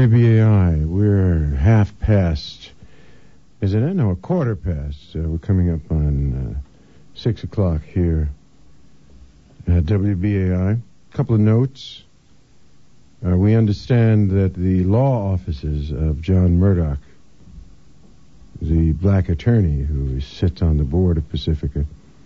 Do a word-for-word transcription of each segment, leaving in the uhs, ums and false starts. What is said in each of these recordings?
W B A I, we're half past, isn't it? No, a quarter past. Uh, we're coming up on uh, six o'clock here at W B A I. A couple of notes. Uh, we understand that the law offices of John Murdoch, the black attorney who sits on the board of Pacifica,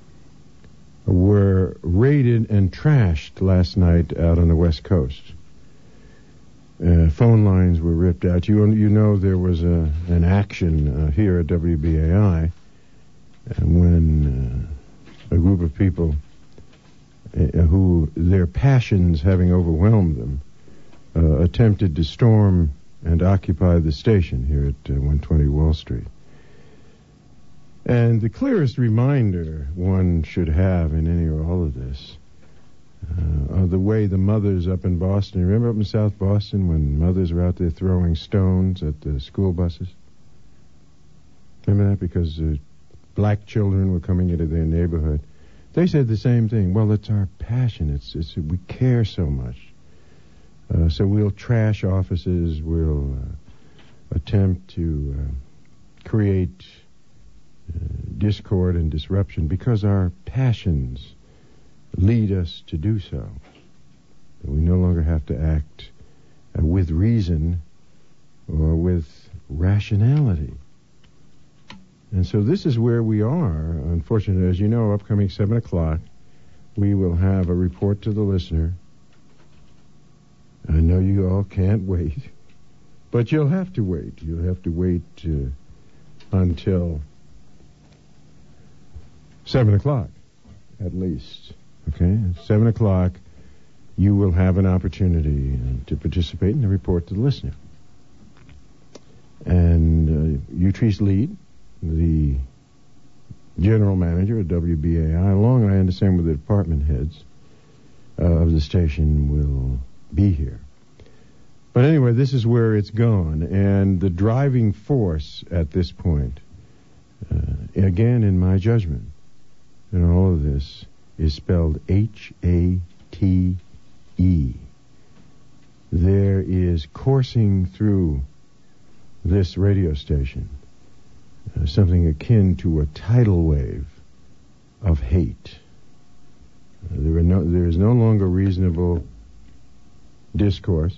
were raided and trashed last night out on the West Coast. Uh, phone lines were ripped out. You you know there was a, an action uh, here at W B A I and when uh, a group of people uh, who, their passions having overwhelmed them, uh, attempted to storm and occupy the station here at uh, one twenty Wall Street. And the clearest reminder one should have in any or all of this uh, are the way the mothers up in Boston, remember up in South Boston when mothers were out there throwing stones at the school buses? Remember that? Because uh, black children were coming into their neighborhood. They said the same thing. Well, it's our passion. It's, it's we care so much. Uh, so we'll trash offices. We'll uh, attempt to uh, create Uh, discord and disruption because our passions lead us to do so. We no longer have to act uh, with reason or with rationality. And so this is where we are. Unfortunately, as you know, upcoming seven o'clock, we will have a report to the listener. I know you all can't wait, but you'll have to wait. You'll have to wait uh, until Seven o'clock, at least. Okay? At seven o'clock, you will have an opportunity uh, to participate in the report to the listener. And uh, Utrice Lead, the general manager at W B A I, along, I understand, with the department heads uh, of the station, will be here. But anyway, this is where it's gone. And the driving force at this point, uh, again, in my judgment, and all of this is spelled H A T E. There is coursing through this radio station uh, something akin to a tidal wave of hate. Uh, there, are no, there is no longer reasonable discourse.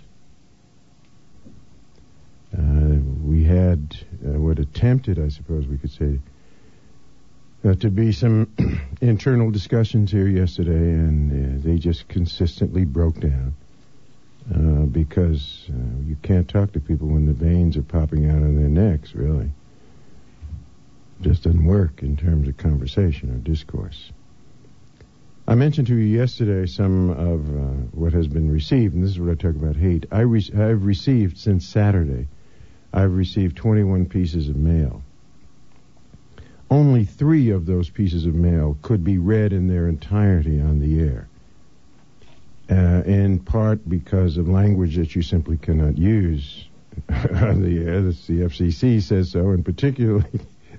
Uh, we had uh, what attempted, I suppose we could say, Uh, to be some internal discussions here yesterday, and uh, they just consistently broke down uh, because uh, you can't talk to people when the veins are popping out of their necks, really. It just doesn't work in terms of conversation or discourse. I mentioned to you yesterday some of uh, what has been received, and this is what I talk about hate. I re- I've received, since Saturday, I've received twenty-one pieces of mail. Only three of those pieces of mail could be read in their entirety on the air, uh, in part because of language that you simply cannot use on the air. That's the F C C says so, and particularly,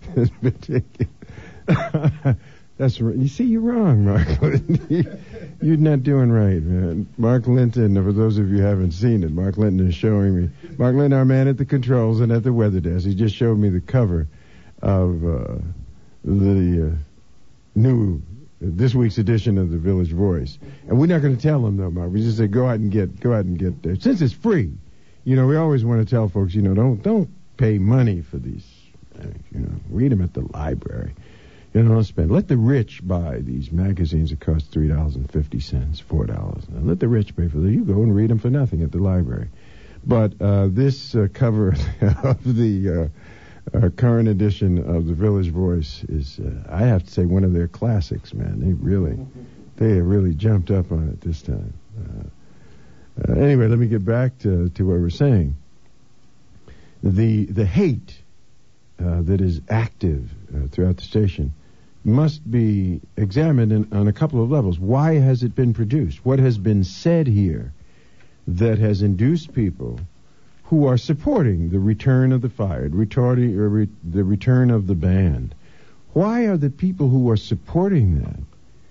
that's you see, you're wrong, Mark. You're not doing right, man. Mark Linton, for those of you who haven't seen it, Mark Linton is showing me. Mark Linton, our man at the controls and at the weather desk, he just showed me the cover of uh, the uh, new uh, this week's edition of the Village Voice, and we're not going to tell them though, Mark. We just say go out and get, go out and get there. Since it's free, you know, we always want to tell folks, you know, don't don't pay money for these. Uh, you know, read them at the library. You know, don't spend. Let the rich buy these magazines that cost three dollars and fifty cents, four dollars. Let the rich pay for them. You go and read them for nothing at the library. But uh, this uh, cover of the Uh, Our current edition of the Village Voice is, uh, I have to say, one of their classics, man. They really, they have really jumped up on it this time. Uh, uh, anyway, let me get back to, to what we're saying. The the hate uh, that is active uh, throughout the station must be examined in, on a couple of levels. Why has it been produced? What has been said here that has induced people who are supporting the return of the fired, retarding, or re, the return of the band? Why are the people who are supporting that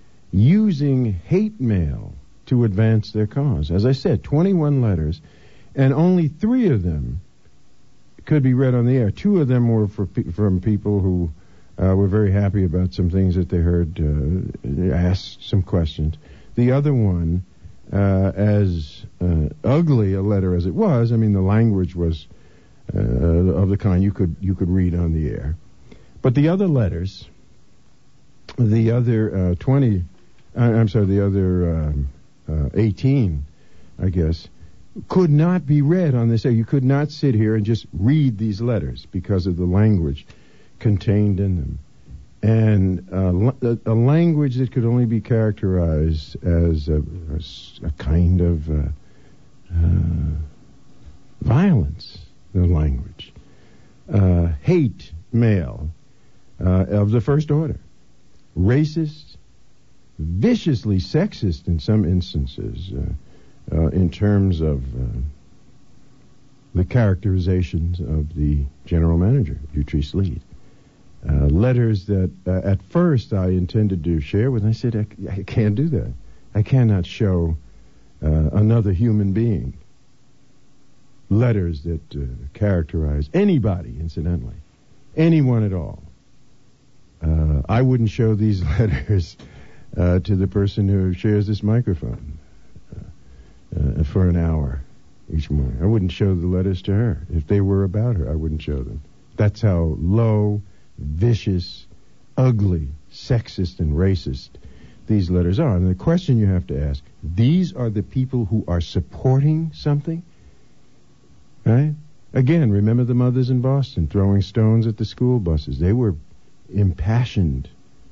using hate mail to advance their cause? As I said, twenty-one letters, and only three of them could be read on the air. Two of them were for, from people who uh, were very happy about some things that they heard, uh, asked some questions. The other one, uh, as uh, ugly a letter as it was, I mean, the language was uh, of the kind you could you could read on the air. But the other letters, the other uh, twenty, uh, I'm sorry, the other um, uh, eighteen, I guess, could not be read on this air. You could not sit here and just read these letters because of the language contained in them. And uh, a, a language that could only be characterized as a, a, a kind of uh, uh, violence, the language. Uh, hate mail uh, of the first order. Racist, viciously sexist in some instances, uh, Uh, in terms of uh, the characterizations of the general manager, Utrice Lead. Uh, letters that uh, at first I intended to share with, and I said, I, I can't do that. I cannot show uh, another human being letters that uh, characterize anybody, incidentally, anyone at all. Uh, I wouldn't show these letters uh, to the person who shares this microphone. Uh, for an hour each morning. I wouldn't show the letters to her. If they were about her, I wouldn't show them. That's how low, vicious, ugly, sexist, and racist these letters are. And the question you have to ask, these are the people who are supporting something? Right? Again, remember the mothers in Boston throwing stones at the school buses. They were impassioned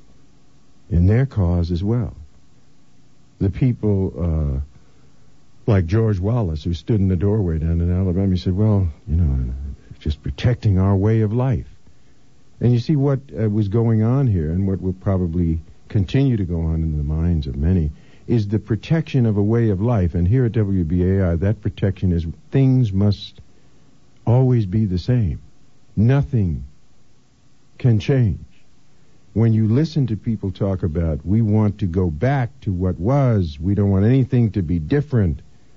in their cause as well. The people... Uh, like George Wallace, who stood in the doorway down in Alabama, he said, well, you know, just protecting our way of life. And you see what uh, was going on here, and what will probably continue to go on in the minds of many, is the protection of a way of life. And here at W B A I, that protection is things must always be the same. Nothing can change. When you listen to people talk about, we want to go back to what was, we don't want anything to be different.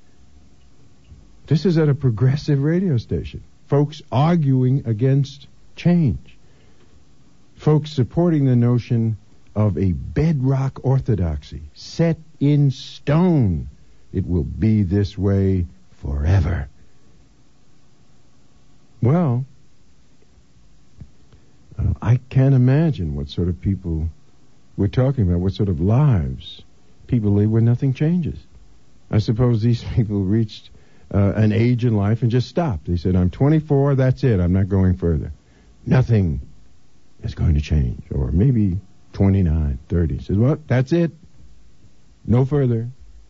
This is at a progressive radio station. Folks arguing against change. Folks supporting the notion of a bedrock orthodoxy set in stone. It will be this way forever. Well, uh, I can't imagine what sort of people we're talking about, what sort of lives people live where nothing changes. I suppose these people reached uh, an age in life and just stopped. They said, I'm twenty-four, that's it, I'm not going further. Nothing is going to change. Or maybe twenty-nine, thirty. Says, well, that's it. No further.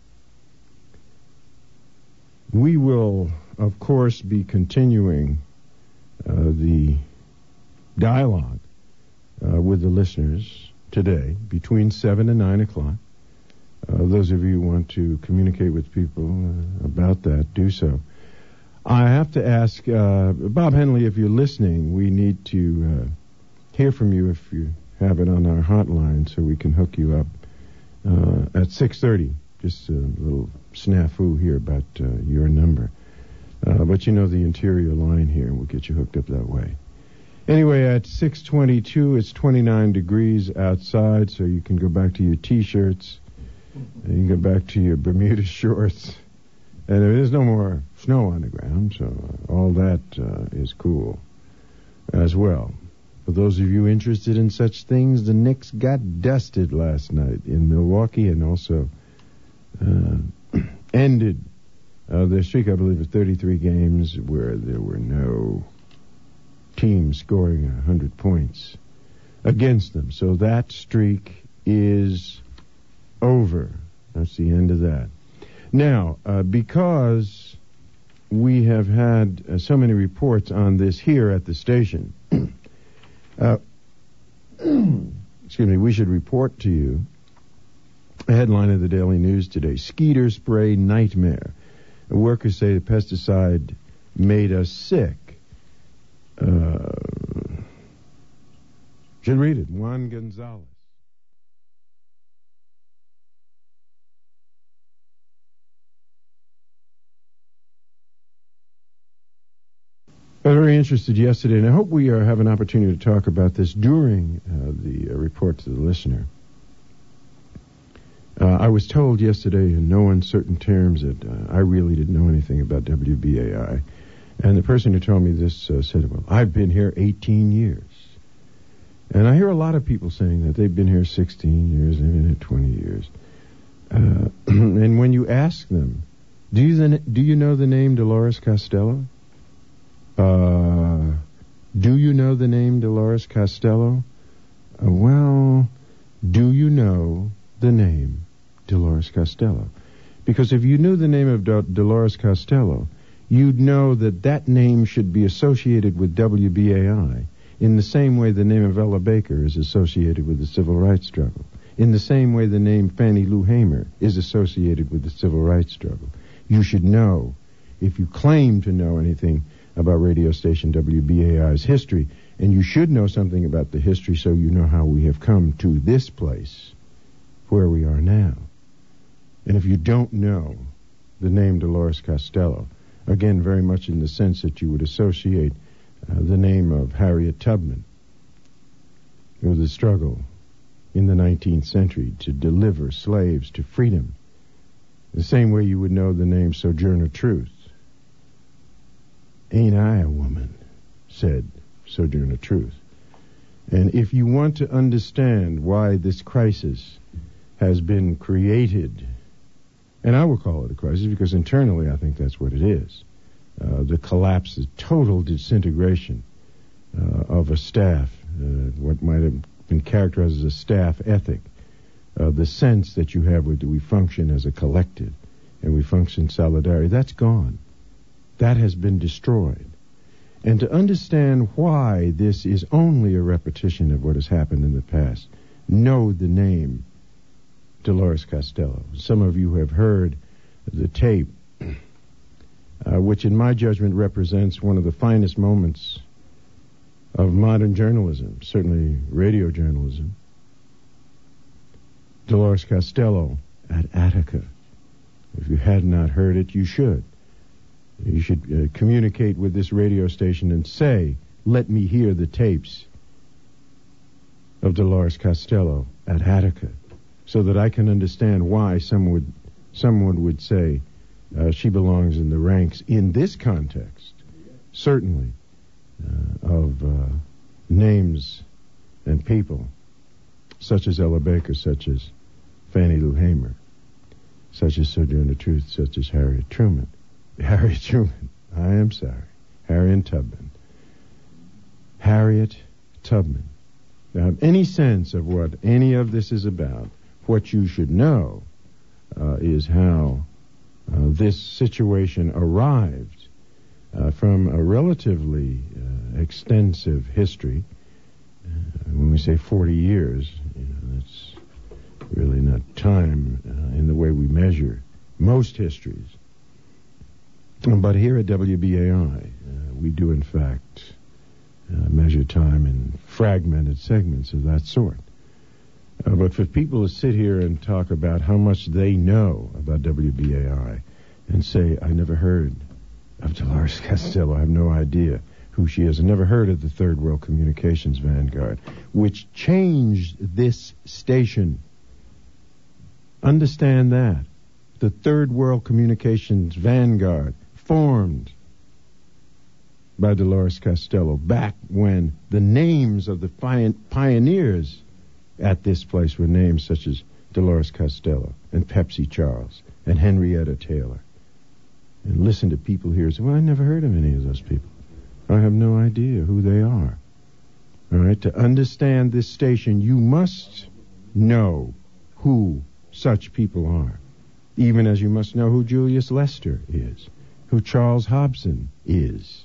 We will, of course, be continuing uh, the dialogue uh, with the listeners today between seven and nine o'clock. Uh, those of you who want to communicate with people uh, about that, do so. I have to ask, uh, Bob Henley, if you're listening, we need to uh, hear from you if you have it on our hotline so we can hook you up uh, at six thirty. Just a little snafu here about uh, your number. Uh, but you know the interior line here, and we'll get you hooked up that way. Anyway, at six twenty-two, it's twenty-nine degrees outside, so you can go back to your T-shirts, and you can go back to your Bermuda shorts, and there's no more snow on the ground, so all that uh, is cool as well. For those of you interested in such things, the Knicks got dusted last night in Milwaukee, and also uh, ended uh, their streak, I believe, of thirty-three games where there were no teams scoring one hundred points against them. So that streak is over. That's the end of that. Now, uh, because we have had uh, so many reports on this here at the station, uh, excuse me, we should report to you a headline of the Daily News today: Skeeter spray nightmare. Workers say the pesticide made us sick. Uh, should read it. Juan Gonzalez. I was very interested yesterday, and I hope we uh, have an opportunity to talk about this during uh, the uh, report to the listener. Uh, I was told yesterday in no uncertain terms that uh, I really didn't know anything about W B A I. And the person who told me this uh, said, well, I've been here eighteen years. And I hear a lot of people saying that they've been here sixteen years, they've been here twenty years. Uh, and when you ask them, do you, the, do you know the name Dolores Costello? Uh, do you know the name Dolores Costello? Uh, well, do you know the name Dolores Costello? Because if you knew the name of Do- Dolores Costello, you'd know that that name should be associated with W B A I in the same way the name of Ella Baker is associated with the civil rights struggle, in the same way the name Fannie Lou Hamer is associated with the civil rights struggle. You should know, if you claim to know anything about radio station W B A I's history, and you should know something about the history so you know how we have come to this place where we are now. And if you don't know the name Dolores Costello, again, very much in the sense that you would associate uh, the name of Harriet Tubman with the struggle in the nineteenth century to deliver slaves to freedom, the same way you would know the name Sojourner Truth. Ain't I a woman, said Sojourner Truth. And if you want to understand why this crisis has been created, and I will call it a crisis because internally I think that's what it is, uh, the collapse, the total disintegration uh, of a staff, uh, what might have been characterized as a staff ethic, uh, the sense that you have where we function as a collective and we function in solidarity, that's gone. That has been destroyed. And to understand why this is only a repetition of what has happened in the past, know the name Dolores Costello. Some of you have heard the tape, uh, which in my judgment represents one of the finest moments of modern journalism, certainly radio journalism. Dolores Costello at Attica. If you had not heard it, you should. You should uh, communicate with this radio station and say, let me hear the tapes of Dolores Costello at Attica, so that I can understand why some would, someone would say uh, she belongs in the ranks in this context, certainly, uh, of uh, names and people such as Ella Baker, such as Fannie Lou Hamer, such as Sojourner Truth, such as Harriet Truman. Harriet Truman. I am sorry. Harriet Tubman. Harriet Tubman. Now, any sense of what any of this is about, what you should know uh, is how uh, this situation arrived uh, from a relatively uh, extensive history. Uh, when we say forty years, you know, that's really not time uh, in the way we measure most histories. But here at W B A I, uh, we do, in fact, uh, measure time in fragmented segments of that sort. Uh, but for people to sit here and talk about how much they know about W B A I and say, I never heard of Dolores Costello, I have no idea who she is, I never heard of the Third World Communications Vanguard, which changed this station. Understand that. The Third World Communications Vanguard formed by Dolores Costello back when the names of the pioneers at this place were names such as Dolores Costello and Pepsi Charles and Henrietta Taylor. And listen to people here say, well, I never heard of any of those people. I have no idea who they are. All right, to understand this station, you must know who such people are, even as you must know who Julius Lester is, who Charles Hobson is.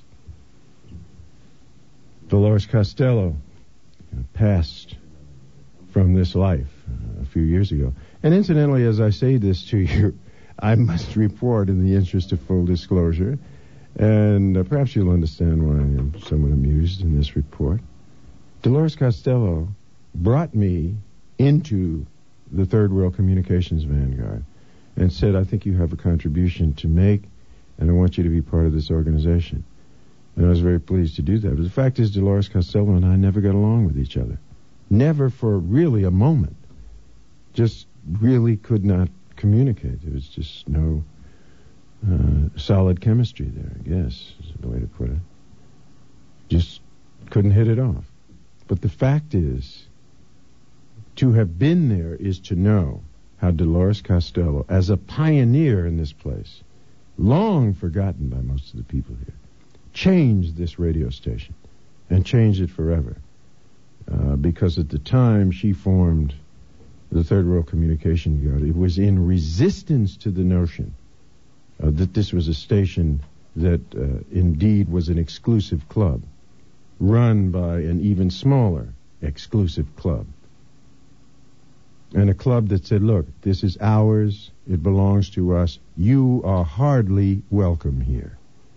Dolores Costello passed from this life uh, a few years ago. And incidentally, as I say this to you, I must report in the interest of full disclosure, and uh, perhaps you'll understand why I am somewhat amused in this report. Dolores Costello brought me into the Third World Communications Vanguard and said, I think you have a contribution to make, and I want you to be part of this organization. And I was very pleased to do that. But the fact is, Dolores Costello and I never got along with each other. Never for really a moment. Just really could not communicate. There was just no uh, solid chemistry there, I guess, is the way to put it. Just couldn't hit it off. But the fact is, to have been there is to know how Dolores Costello, as a pioneer in this place, long forgotten by most of the people here, changed this radio station and changed it forever. Uh, because at the time she formed the Third World Communication Guard, it was in resistance to the notion uh, that this was a station that uh, indeed was an exclusive club, run by an even smaller exclusive club. And a club that said, look, this is ours, it belongs to us, you are hardly welcome here.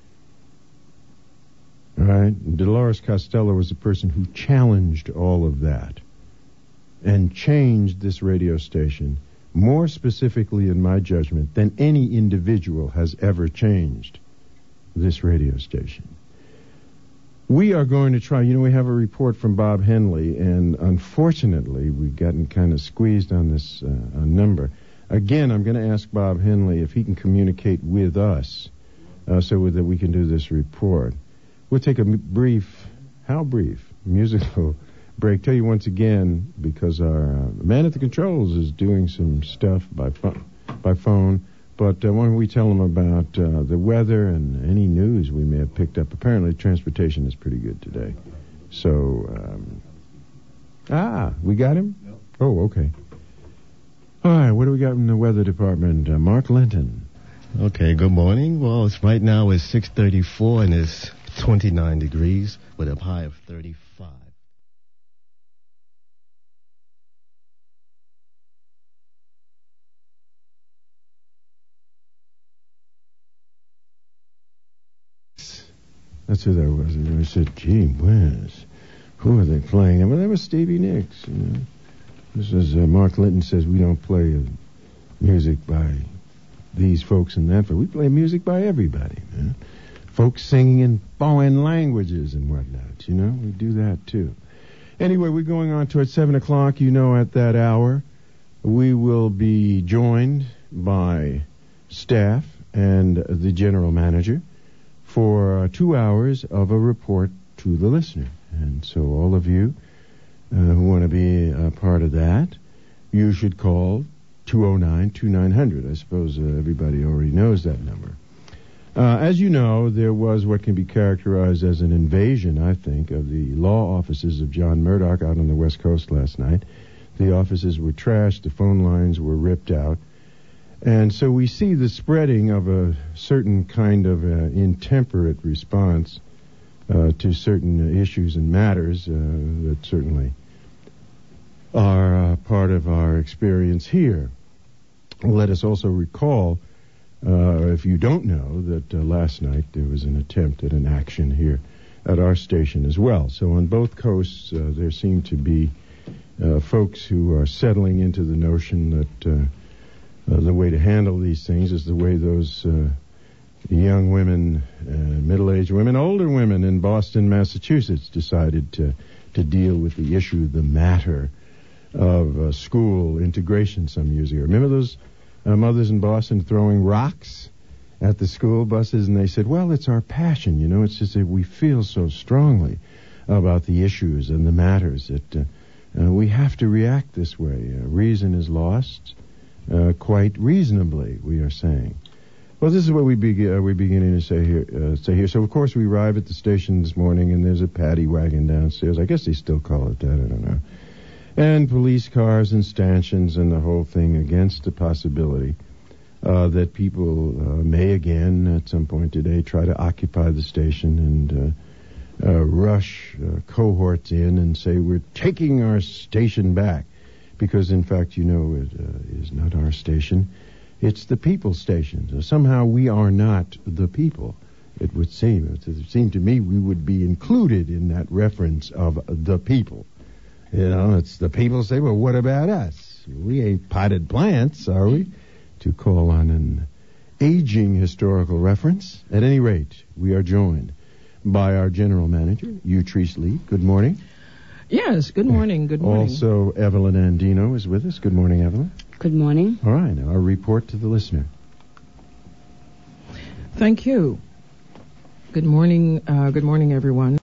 All right? Dolores Costello was the person who challenged all of that and changed this radio station more specifically, in my judgment, than any individual has ever changed this radio station. We are going to try, you know, we have a report from Bob Henley, and unfortunately we've gotten kind of squeezed on this uh, number. Again, I'm going to ask Bob Henley if he can communicate with us uh, so that we can do this report. We'll take a m- brief, how brief, musical break. Tell you once again, because our uh, man at the controls is doing some stuff by, pho- by phone. But uh, why don't we tell them about uh, the weather and any news we may have picked up. Apparently transportation is pretty good today. So, um, ah, we got him? No. Oh, okay. All right, what do we got in the weather department? Uh, Mark Linton. Okay, good morning. Well, it's right now it's six thirty-four and it's twenty-nine degrees with a high of thirty-five. That's who that was. And I said, gee whiz, who are they playing? Well, that was Stevie Nicks. You know? This is uh, Mark Linton says we don't play uh, music by these folks and that. But we play music by everybody, man. Folks singing in foreign languages and whatnot. You know, we do that too. Anyway, we're going on to at seven o'clock. You know, at that hour, we will be joined by staff and the general manager for uh, two hours of a report to the listener. And so all of you uh, who want to be a part of that, you should call two oh nine, two nine hundred. I suppose uh, everybody already knows that number. Uh, as you know, there was what can be characterized as an invasion, I think, of the law offices of John Murdoch out on the West Coast last night. The offices were trashed, the phone lines were ripped out. And so we see the spreading of a certain kind of uh, intemperate response uh, to certain issues and matters uh, that certainly are uh, part of our experience here. Let us also recall, uh, if you don't know, that uh, last night there was an attempt at an action here at our station as well. So on both coasts, uh, there seem to be uh, folks who are settling into the notion that uh, Uh, the way to handle these things is the way those uh, young women, uh, middle-aged women, older women in Boston, Massachusetts decided to, to deal with the issue, the matter of uh, school integration some years ago. Remember those uh, mothers in Boston throwing rocks at the school buses? And they said, well, it's our passion, you know. It's just that we feel so strongly about the issues and the matters that uh, uh, we have to react this way. Uh, reason is lost. Uh, quite reasonably, we are saying. Well, this is what we be, uh, we're beginning to say here, uh, say here. So, of course, we arrive at the station this morning, and there's a paddy wagon downstairs. I guess they still call it that, I don't know. And police cars and stanchions and the whole thing against the possibility uh, that people uh, may again, at some point today, try to occupy the station and uh, uh, rush uh, cohorts in and say, we're taking our station back. Because, in fact, you know, it uh, is not our station. It's the people's station. So somehow we are not the people, it would seem. It would seem to me we would be included in that reference of the people. You know, it's the people say, well, what about us? We ain't potted plants, are we? To call on an aging historical reference. At any rate, we are joined by our general manager, Utrice Lee. Good morning. Yes, good morning, good morning. Also, Evelyn Andino is with us. Good morning, Evelyn. Good morning. All right, now our report to the listener. Thank you. Good morning, uh, good morning, everyone.